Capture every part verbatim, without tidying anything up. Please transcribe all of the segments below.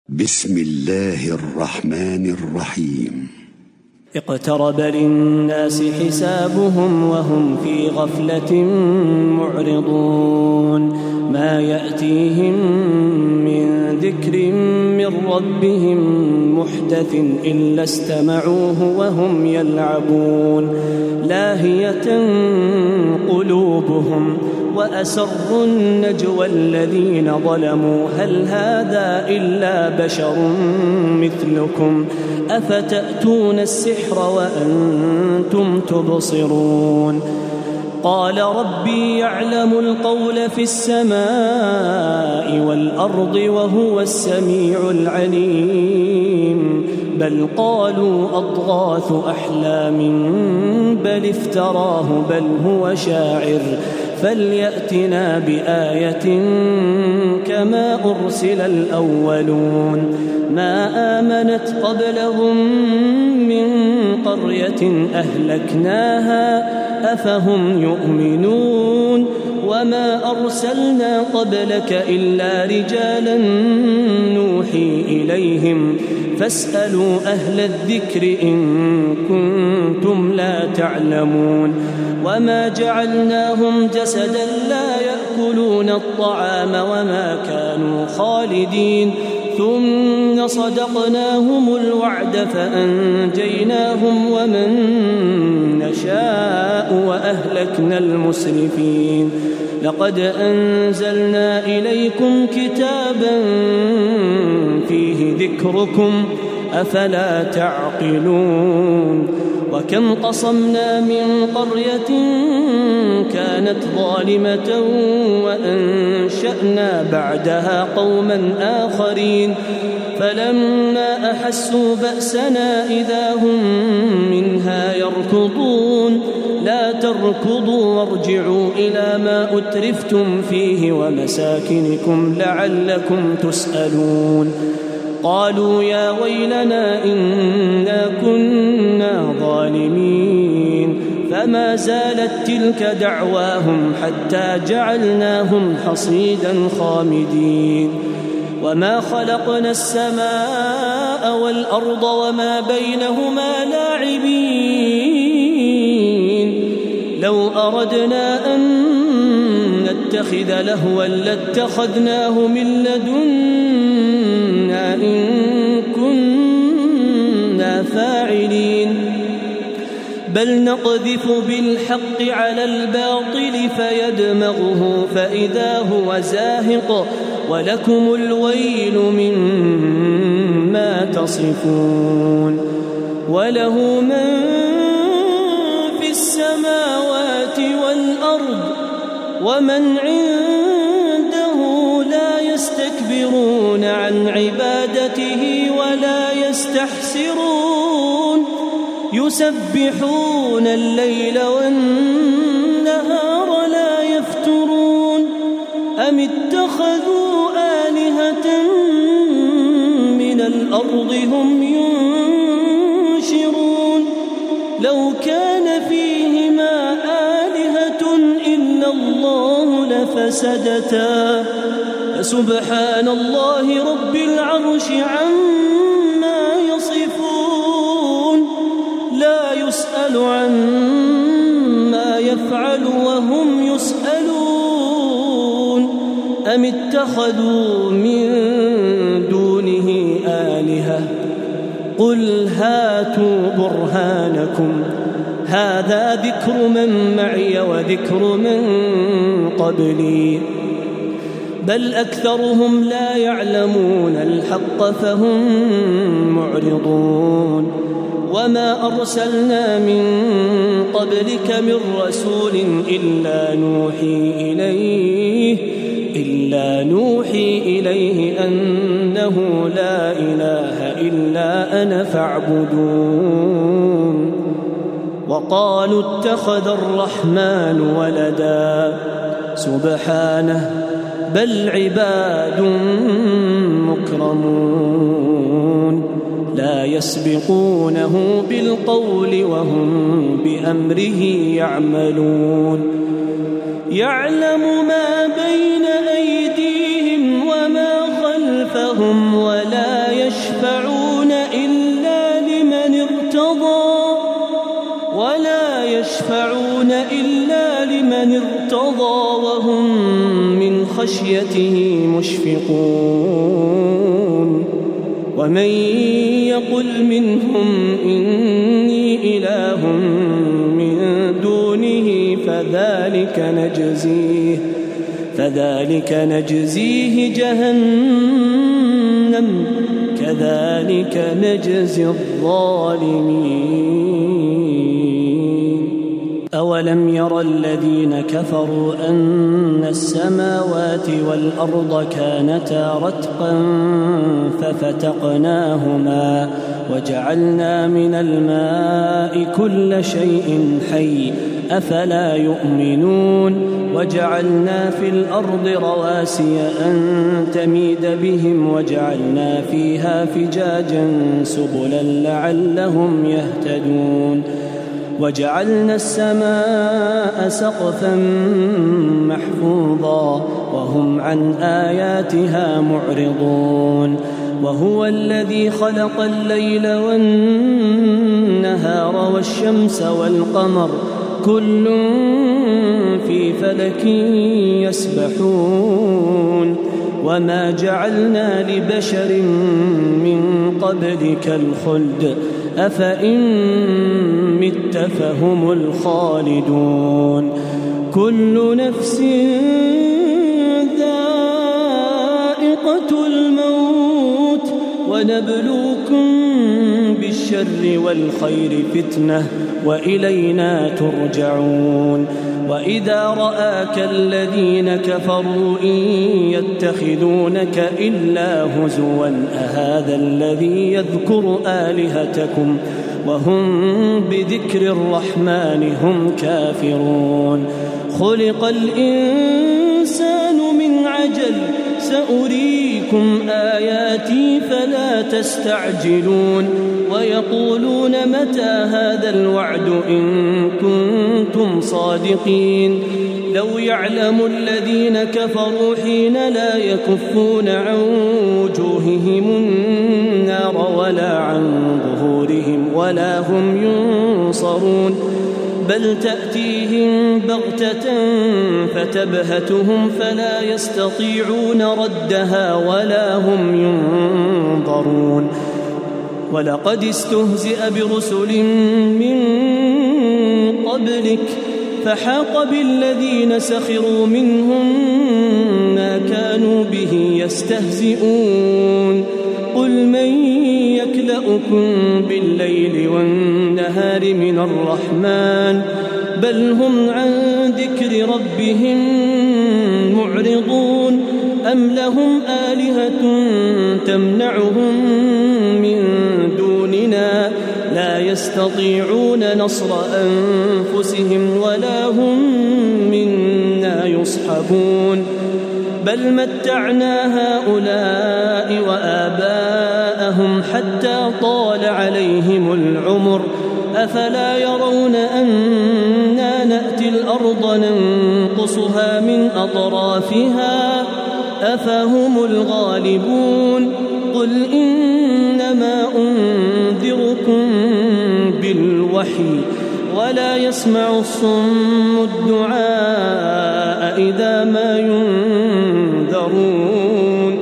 بسم الله الرحمن الرحيم. اقترب للناس حسابهم وهم في غفلة معرضون ما يأتيهم من ذكر من ربهم محدث إلا استمعوه وهم يلعبون لاهية قلوبهم وأسروا النجوى الذين ظلموا هل هذا إلا بشر مثلكم أفتأتون السحر وأنتم تبصرون قال ربي يعلم القول في السماء والأرض وهو السميع العليم بل قالوا أضغاث أحلام بل افتراه بل هو شاعر فليأتنا بآية كما أرسل الأولون ما آمنت قبلهم من قرية أهلكناها أفهم يؤمنون وما أرسلنا قبلك إلا رجالا نوحي إليهم فاسألوا أهل الذكر إن كنتم لا تعلمون وما جعلناهم جسدا لا يأكلون الطعام وما كانوا خالدين ثم صدقناهم الوعد فأنجيناهم ومن نشاء وأهلكنا المسرفين لقد أنزلنا إليكم كتابا فيه ذكركم أفلا تعقلون وكم قصمنا من قرية كانت ظالمة وأنشأنا بعدها قوما آخرين فلما أحسوا بأسنا إذا هم منها يركضون لا تركضوا وارجعوا إلى ما أترفتم فيه ومساكنكم لعلكم تسألون قالوا يا ويلنا إنا كنا ظالمين فما زالت تلك دعواهم حتى جعلناهم حصيدا خامدين وما خلقنا السماء والأرض وما بينهما لاعبين لو أردنا أن نتخذ لهوا لاتخذناه من لدنا إن كنا فاعلين بل نقذف بالحق على الباطل فيدمغه فإذا هو زاهق ولكم الويل مما تصفون وله من في السماوات والأرض ومن عنده لا يستكبرون عن عبادته ولا يستحسرون يسبحون الليل والنهار لا يفترون أم اتخذوا آلهة من الأرض هم ينشرون لو كان فيهما آلهة إلا الله لفسدتا فسبحان الله رب العرش عما يصفون لا يسأل عما يفعل وهم يسألون أم اتخذوا من دونه آلهة قل هاتوا برهانكم هذا ذكر من معي وذكر من قبلي بل أكثرهم لا يعلمون الحق فهم معرضون وما أرسلنا من قبلك من رسول إلا نوحي إليه إلا نوحي إليه أنه لا إله إلا أنا فاعبدون وقالوا اتخذ الرحمن ولدا سبحانه بل عباد مكرمون لا يسبقونه بالقول وهم بأمره يعملون يعلم ما بين أيديهم وما خلفهم ولا يشفعون إلا لمن ارتضى ولا يشفعون إلا لمن ارتضى وهم من خشيته مشفقون ومن يقل منهم إني إله من دونه فذلك نجزيه فذلك نجزيه جهنم كذلك نجزي الظالمين أولم ير الذين كفروا أن السماوات والأرض كانتا رتقا ففتقناهما وجعلنا من الماء كل شيء حي أفلا يؤمنون وجعلنا في الأرض رواسي أن تميد بهم وجعلنا فيها فجاجا سبلا لعلهم يهتدون وجعلنا السماء سقفا محفوظا وهم عن آياتها معرضون وهو الذي خلق الليل والنهار والشمس والقمر كل في فلك يسبحون وما جعلنا لبشر من قبلك الخلد أفإن مت فهم الخالدون كل نفس ذائقة الموت ونبلوكم بالشر والخير فتنة وإلينا ترجعون وإذا رآك الذين كفروا إن يتخذونك إلا هزوا أهذا الذي يذكر آلهتكم وهم بذكر الرحمن هم كافرون خلق الإنسان من عجل سأريكم آياتي فلا تستعجلون ويقولون متى هذا الوعد إن كنتم صادقين لو يعلم الذين كفروا حين لا يكفون عن وجوههم النار ولا عن ظهورهم ولا هم ينصرون بل تأتيهم بغتة فتبهتهم فلا يستطيعون ردها ولا هم ينظرون ولقد استهزئ برسل من قبلك فحاق بالذين سخروا منهم ما كانوا به يستهزئون قل من يكلؤكم بالليل والنهار من الرحمن بل هم عن ذكر ربهم معرضون أم لهم آلهة تمنعهم من دوننا لا يستطيعون نصر أنفسهم ولا هم منا يصحبون بل متعنا هؤلاء وآباءهم حتى طال عليهم العمر أفلا يرون أنا نأتي الأرض ننقصها من أطرافها أفهم الغالبون قل إنما أنذركم بالوحي ولا يسمع الصم الدعاء إذا ما ينذرون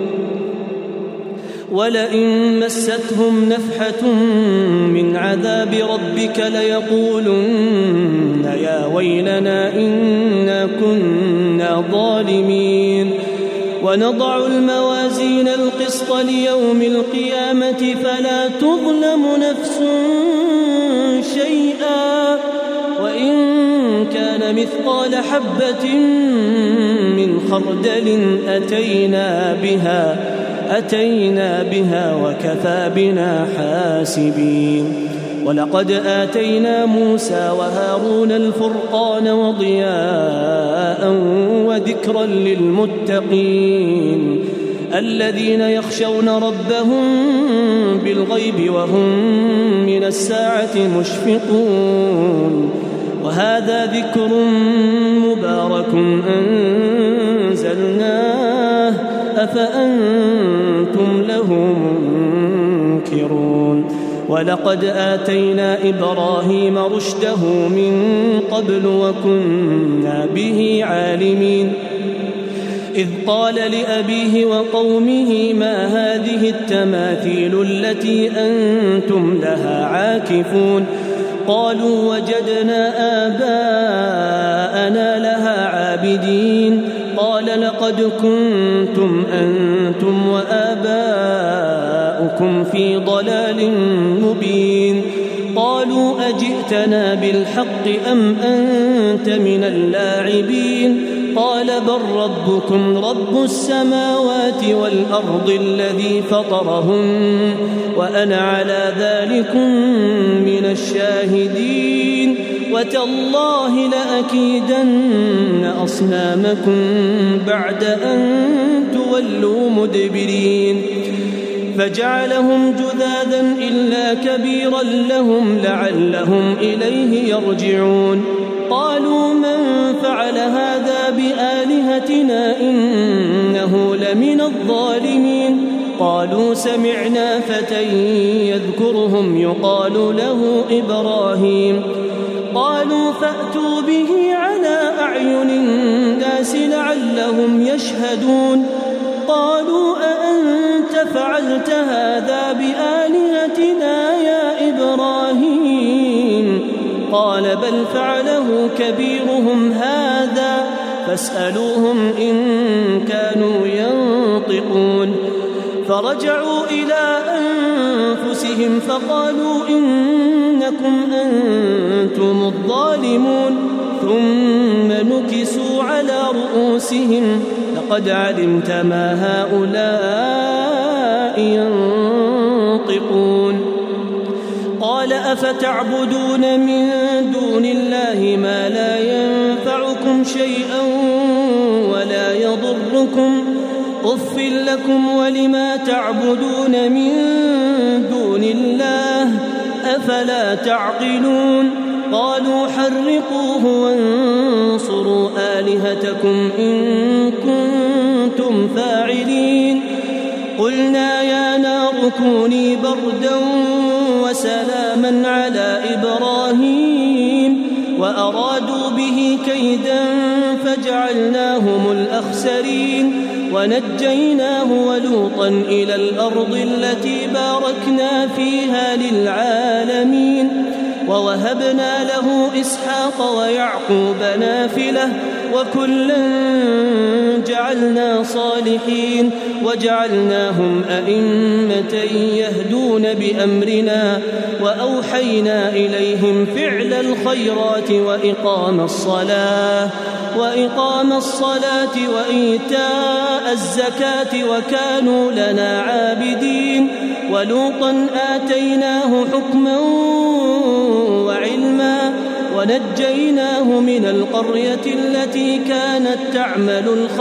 ولئن مستهم نفحة من عذاب ربك ليقولن يا ويلنا إنا كنا ظالمين ونضع الموازين القسط ليوم القيامة فلا تظلم نفس شيئا وإن كان مثقال حبة من خردل أتينا بها أتينا بها وكفى بنا حاسبين ولقد آتينا موسى وهارون الفرقان وضياء وذكرا للمتقين الذين يخشون ربهم بالغيب وهم من الساعة مشفقون وهذا ذكر مبارك أنزلناه أفأنتم له منكرون ولقد آتينا إبراهيم رشده من قبل وكنا به عالمين إذ قال لأبيه وقومه ما هذه التماثيل التي أنتم لها عاكفون قالوا وجدنا آباءنا لها عابدين قال لقد كنتم أنتم وآباؤكم في ضلال مبين قالوا أجئتنا بالحق أم أنت من اللاعبين قال بل ربكم رب السماوات والأرض الذي فطرهن وأنا على ذلك من الشاهدين وتالله لأكيدن أصنامكم بعد أن تولوا مدبرين فجعلهم جذاذا إلا كبيرا لهم لعلهم إليه يرجعون قالوا من فعل هذا بآلهتنا إنه لمن الظالمين قالوا سمعنا فتى يذكرهم يقال له إبراهيم قالوا فأتوا به على أعين الناس لعلهم يشهدون قالوا أأنت فعلت هذا بآلهتنا يا إبراهيم قال بل فعله كبيرهم هذا فاسألوهم إن كانوا ينطقون فرجعوا إلى أنفسهم فقالوا إنكم أنتم الظالمون ثم نكسوا على رؤوسهم لقد علمت ما هؤلاء ينطقون قال أفتعبدون من دون الله ما لا ينفعكم شيئا ولا يضركم أف لكم ولما تعبدون من دون الله أفلا تعقلون قالوا حرقوه وانصروا آلهتكم إن كنتم فاعلين قلنا يا نار كوني بردا وسلاما على إبراهيم وأرادوا به كيدا فجعلناهم الأخسرين ونجيناه ولوطا إلى الأرض التي باركنا فيها للعالمين ووهبنا له إسحاق ويعقوب نافلة وكلا جعلنا صالحين وجعلناهم أئمة يهدون بأمرنا وأوحينا إليهم فعل الخيرات وإقام الصلاة وإقام الصلاة وإيتاء الزكاة وكانوا لنا عابدين ولوطا آتيناه حكما وعلما ونجيناه من القرية التي كانت تعمل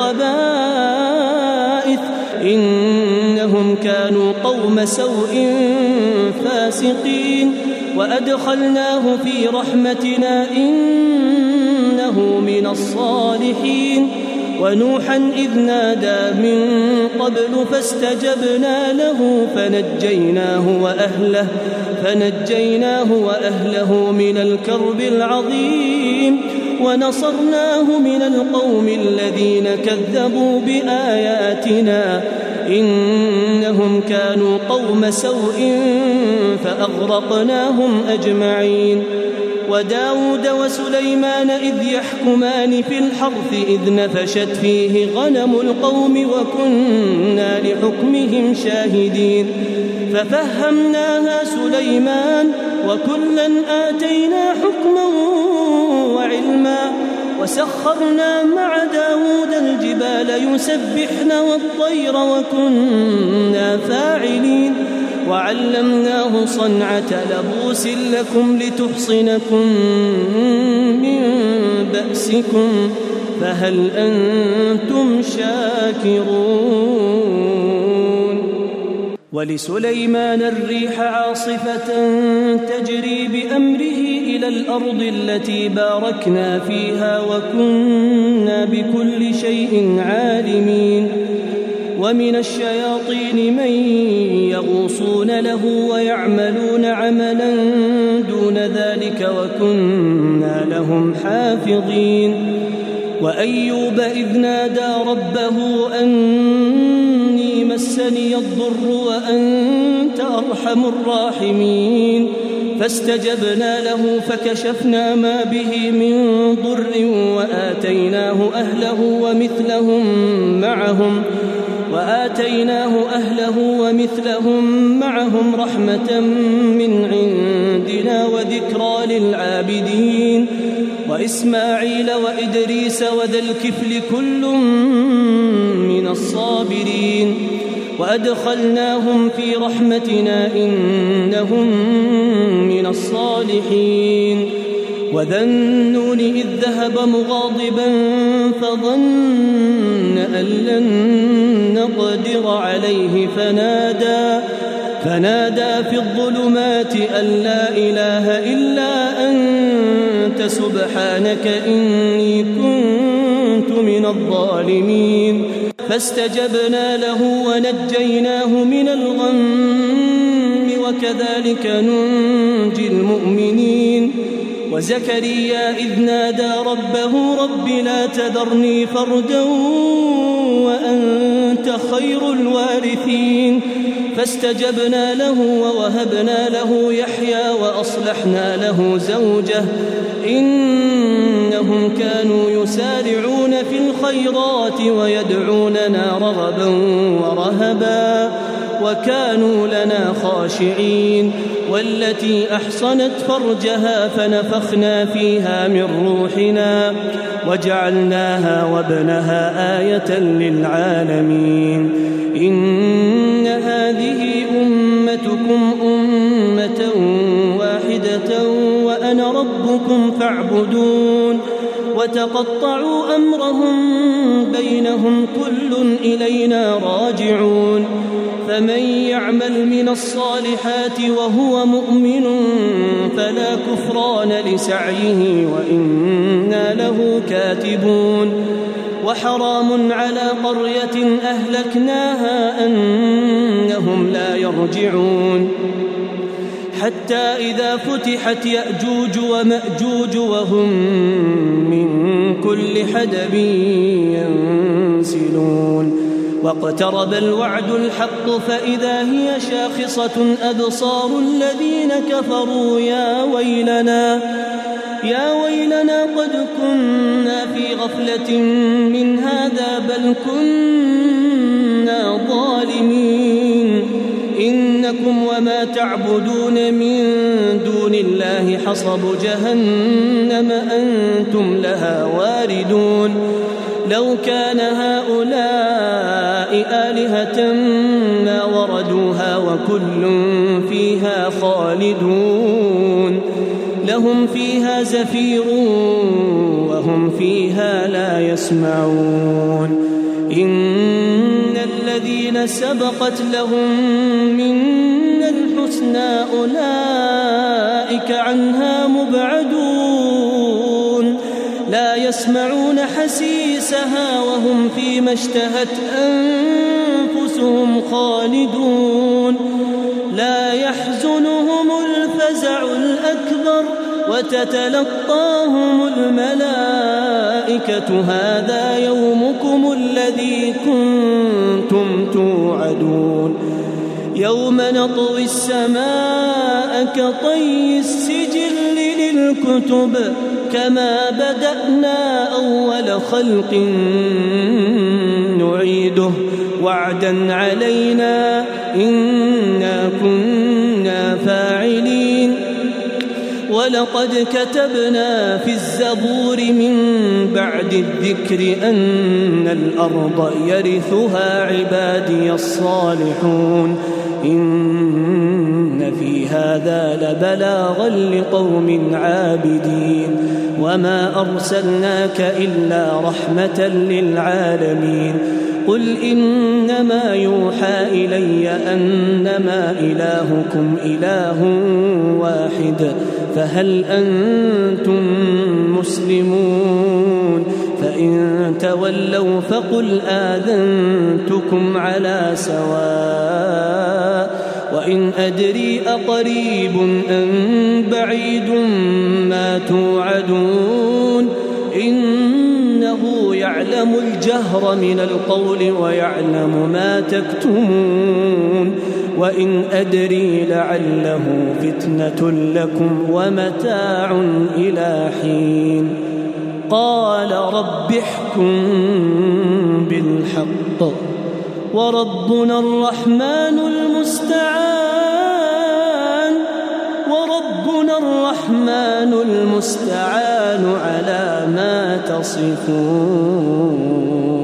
الخبائث إنهم كانوا قوم سوء فاسقين وأدخلناه في رحمتنا إنه من الصالحين ونوحا إذ نادى من قبل فاستجبنا له فنجيناه وأهله فنجيناه وأهله من الكرب العظيم ونصرناه من القوم الذين كذبوا بآياتنا إنهم كانوا قوم سوء فأغرقناهم أجمعين وداود وسليمان إذ يحكمان في الحرث إذ نفشت فيه غنم القوم وكنا لحكمهم شاهدين ففهمناها سليمان وكلا آتينا حكما وعلما وسخرنا مع داود الجبال يسبحن والطير وكنا فاعلين وعلمناه صنعة لبوس لكم لتحصنكم من بأسكم فهل أنتم شاكرون ولسليمان الريح عاصفة تجري بأمره إلى الأرض التي باركنا فيها وكنا بكل شيء عالمين ومن الشياطين من يغوصون له ويعملون عملا دون ذلك وكنا لهم حافظين وأيوب إذ نادى ربه أني مسني الضر وأنت أرحم الراحمين فاستجبنا له فكشفنا ما به من ضر وآتيناه أهله ومثلهم معهم وآتيناه أهله ومثلهم معهم رحمة من عندنا وذكرى للعابدين وإسماعيل وإدريس وذا الكفل كل من الصابرين وأدخلناهم في رحمتنا إنهم من الصالحين وذا النون إذ ذهب مغاضبا فظن أن لن نقدر عليه فنادى فنادى في الظلمات أن لا إله إلا أنت سبحانك إني كنت من الظالمين فاستجبنا له ونجيناه من الغم وكذلك ننجي المؤمنين وزكريا إذ نادى ربه رب لا تذرني فردا وأنت خير الوارثين فاستجبنا له ووهبنا له يحيى وأصلحنا له زوجه إنهم كانوا يسارعون في الخيرات ويدعوننا رغبا ورهبا وكانوا لنا خاشعين والتي أحصنت فرجها فنفخنا فيها من روحنا وجعلناها وابنها آية للعالمين إن هذه أمتكم أمة واحدة وأنا ربكم فاعبدون وتقطعوا أمرهم بينهم كل إلينا راجعون فمن يعمل من الصالحات وهو مؤمن فلا كفران لسعيه وإنا له كاتبون وحرام على قرية أهلكناها أنهم لا يرجعون حتى إذا فتحت يأجوج ومأجوج وهم من كل حدب ينسلون واقترب الوعد الحق فإذا هي شاخصة أبصار الذين كفروا يا ويلنا يا ويلنا قد كنا في غفلة من هذا بل كنا ظالمين إنكم وما تعبدون من دون الله حصب جهنم أنتم لها واردون لو كان هؤلاء آلهة ما وردوها وكل فيها خالدون لهم فيها زفير وهم فيها لا يسمعون إن الذين سبقت لهم منا الحسنى أولئك عنها مبعدون لا يسمعون حسيسها وهم فيما اشتهت أنفسهم خالدون لا يحزنهم الفزع الأكبر وتتلقاهم الملائكة هذا يومكم الذي كنتم توعدون يوم نطوي السماء كطي السجل للكتب كما بدأنا أول خلق نعيده وعدا علينا إنا كنا فاعلين ولقد كتبنا في الزبور من بعد الذكر أن الأرض يرثها عبادي الصالحون إن في هذا لبلاغا لقوم عابدين وما أرسلناك إلا رحمة للعالمين قل إنما يوحى إلي أنما إلهكم إله واحد فهل أنتم مسلمون فإن تولوا فقل آذنتكم على سواء وإن أدري أقريب أم بعيد ما توعدون إنه يعلم الجهر من القول ويعلم ما تكتمون وإن أدري لعله فتنة لكم ومتاع إلى حين قال رب احكم بالحق وربنا الرحمن المستعان وربنا الرحمن المستعان على ما تصفون.